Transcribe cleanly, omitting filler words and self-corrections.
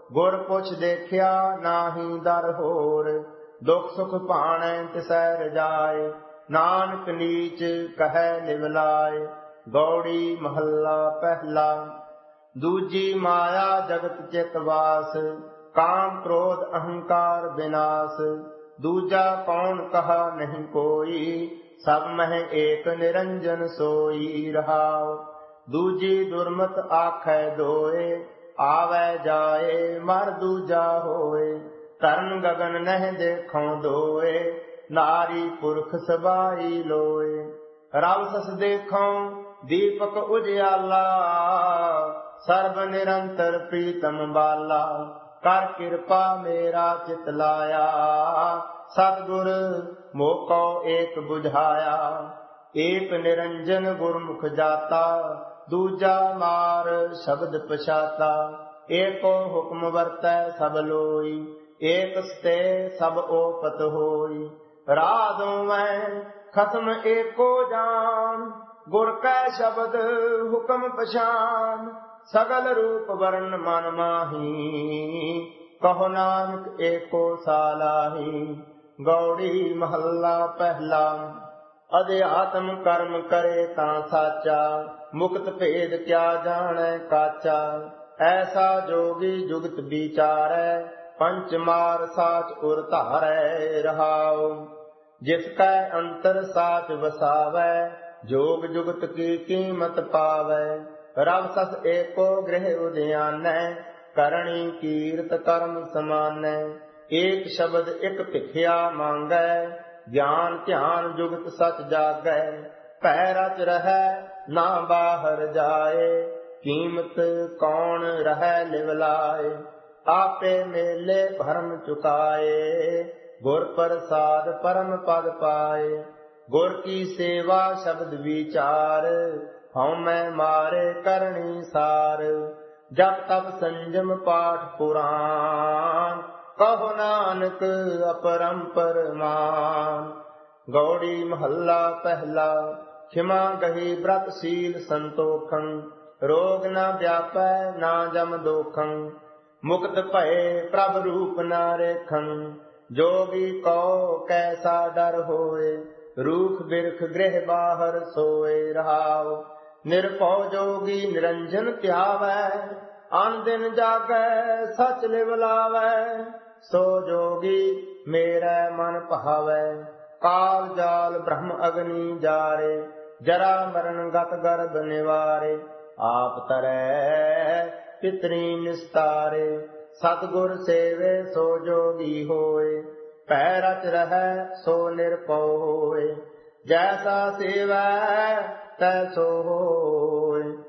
ਗੁਰ ਪੁੱਛ ਦੇਖਿਆ ਨਾਹੀ ਦਰ ਹੋਰ। ਦੁਖ ਸੁਖ ਭਾਣੈ ਤਿਸੈ ਰਜਾਏ, ਨਾਨਕ ਨੀਚ ਕਹੈ ਨਿਵਲਾਏ। ਗੌੜੀ ਮਹੱਲਾ ਪਹਿਲਾ। ਦੂਜੀ ਮਾਇਆ ਜਗਤ ਚਿਤ ਵਾਸ, ਕਾਮ ਕ੍ਰੋਧ ਅਹੰਕਾਰ ਵਿਨਾਸ਼। ਦੂਜਾ ਕੌਣ ਕਹਾ ਨਹੀਂ ਕੋਈ, ਸਭ ਮਹਿ ਏਕ ਨਿਰੰਜਨ ਸੋਈ ਰਹਾਉ। ਦੂਜੀ ਦੁਰਮਤ ਆਖੈ ਦੋਏ, ਆਵੈ ਜਾਏ ਮਰ ਦੂਜਾ ਹੋਏ। ਧਰਨ ਗਗਨ ਨਹਿ ਦੇਖਉ ਦੋਏ, ਨਾਰੀ ਪੁਰਖ ਸਬਾਈ ਲੋਏ। ਰਵ ਸਸ ਦੇਖਉ ਦੀਪਕ ਉਜਿਆਲਾ, ਸਰਬ ਨਿਰੰਤਰ ਪ੍ਰੀਤਮ ਬਾਲਾ। ਕਰ ਕਿਰਪਾ ਮੇਰਾ ਚਿਤ ਲਾਇਆ, ਸਤਿਗੁਰ ਮੋਕੋ ਏਕ ਬੁਝਾਇਆ। ਏਕ ਨਿਰੰਜਨ ਗੁਰਮੁਖ ਜਾਤਾ, ਦੂਜਾ ਮਾਰ ਸ਼ਬਦ ਪਛਾਤਾ। ਏਕੋ ਹੁਕਮ ਵਰਤੈ ਸਭ ਲੋਈ, ਏਕ ਸਤੇ ਸਭ ਓਪਤ ਹੋਈ। ਰਾਹ ਦੋਵੈ ਖਸਮ ਏਕੋ ਜਾਨ, ਗੁਰ ਕੈ ਸ਼ਬਦ ਹੁਕਮ ਪਛਾਨ। ਸਗਲ ਰੂਪ ਵਰਨ ਮਨ ਮਾਹੀ, ਕਹੋ ਨਾਨਕ ਏਕੋ ਸਾਲਾਹੀ। ਗੌੜੀ ਮਹੱਲਾ ਪਹਿਲਾ। ਅਧਿਆਤਮ ਕਰਮ ਕਰੇ ਤਾਂ ਸਾਚਾ, ਮੁਕਤ ਭੇਦ ਕਿਆ ਜਾਣੈ ਕਾਚਾ। ਐਸਾ ਜੋਗੀ ਜੁਗਤ ਵਿਚਾਰੈ, ਪੰਚ ਮਾਰ ਸਾਚ ਉਰ ਧਾਰੈ ਰਹਾਉ। ਜਿਸ ਕੈ ਅੰਤਰ ਸਾਚ ਵਸਾਵੈ, ਜੋਗ ਜੁਗਤ ਕੀ ਕੀਮਤ ਪਾਵੈ। ਰਵ ਸਸ ਏਕੋ ਗ੍ਰਹਿ ਉਦਿਆਨੈ, ਕਰਣੀ ਕੀਰਤ ਕਰਮ ਸਮਾਨੈ। ਏਕ ਸ਼ਬਦ ਇਕ ਭਿਖਿਆ ਮੰਗੈ, ਗਿਆਨ ਧਿਆਨ ਜੁਗਤ ਸਚ ਜਾਗੈ। ਭੈ ਰਚ ਰਹੈ ਨਾ ਬਾਹਰ ਜਾਏ, ਕੀਮਤ ਕੌਣ ਰਹੈ ਲਿਵਲਾਏ। ਆਪੇ ਮੇਲੇ ਭਰਮ ਚੁਕਾਏ, ਗੁਰ ਪ੍ਰਸਾਦ ਪਰਮ ਪਦ ਪਾਏ। ਗੁਰ ਕੀ ਸੇਵਾ ਸ਼ਬਦ ਵਿਚਾਰ, ਹਉਮੈ ਮਾਰੇ ਕਰਨੀ ਸਾਰ। ਜਪ ਤਪ ਸੰਜਮ ਪਾਠ ਪੁਰਾਨ, ਕਹੋ ਨਾਨਕ ਅਪਰੰਪਰ ਮਾਨ। ਗੌੜੀ ਮਹੱਲਾ ਪਹਿਲਾ। ਖਿਮਾ ਗਹੀ ਬ੍ਰਤ ਸੀਲ ਸੰਤੋਖੰ, ਰੋਗ ਨ ਵਿਆਪੈ ਨਾ ਜਮ ਦੋਖੰ। ਮੁਕਤ ਭਏ ਪ੍ਰਭ ਰੂਪ ਨ ਰੇਖੰ, ਜੋਗੀ ਕਉ ਕੈਸਾ ਡਰ ਹੋਏ। ਰੂਖ ਬਿਰਖ ਗ੍ਰਹਿ ਬਾਹਰ ਸੋਏ ਰਹਾਉ। ਨਿਰਭਉ ਜੋਗੀ ਨਿਰੰਜਨ ਧਿਆਵੈ, ਅਨ ਦਿਨ ਜਾਗੈ ਸਚ ਲਿਵ ਲਾਵੈ। ਸੋ ਜੋਗੀ ਮੇਰਾ ਮਨ ਭਾਵੈ, ਕਾਲ ਜਾਲ ਬ੍ਰਹਮ ਅਗਨੀ ਜਾਰੇ। ਜਰਾ ਮਰਨ ਗਤ ਗਰਭ ਨਿਵਾਰੇ, ਆਪ ਤਰੈ ਪਿਤਰੀ ਨਿਸਤਾਰੇ। ਸਤਿਗੁਰ ਸੇਵੇ ਸੋ ਜੋਗੀ ਹੋਏ, ਭੈ ਰਚ ਰਹੈ ਸੋ ਨਿਰਭਉ ਹੋਏ। ਜੈਸਾ ਸੇਵੈ ਤੈਸੋ ਹੋਏ।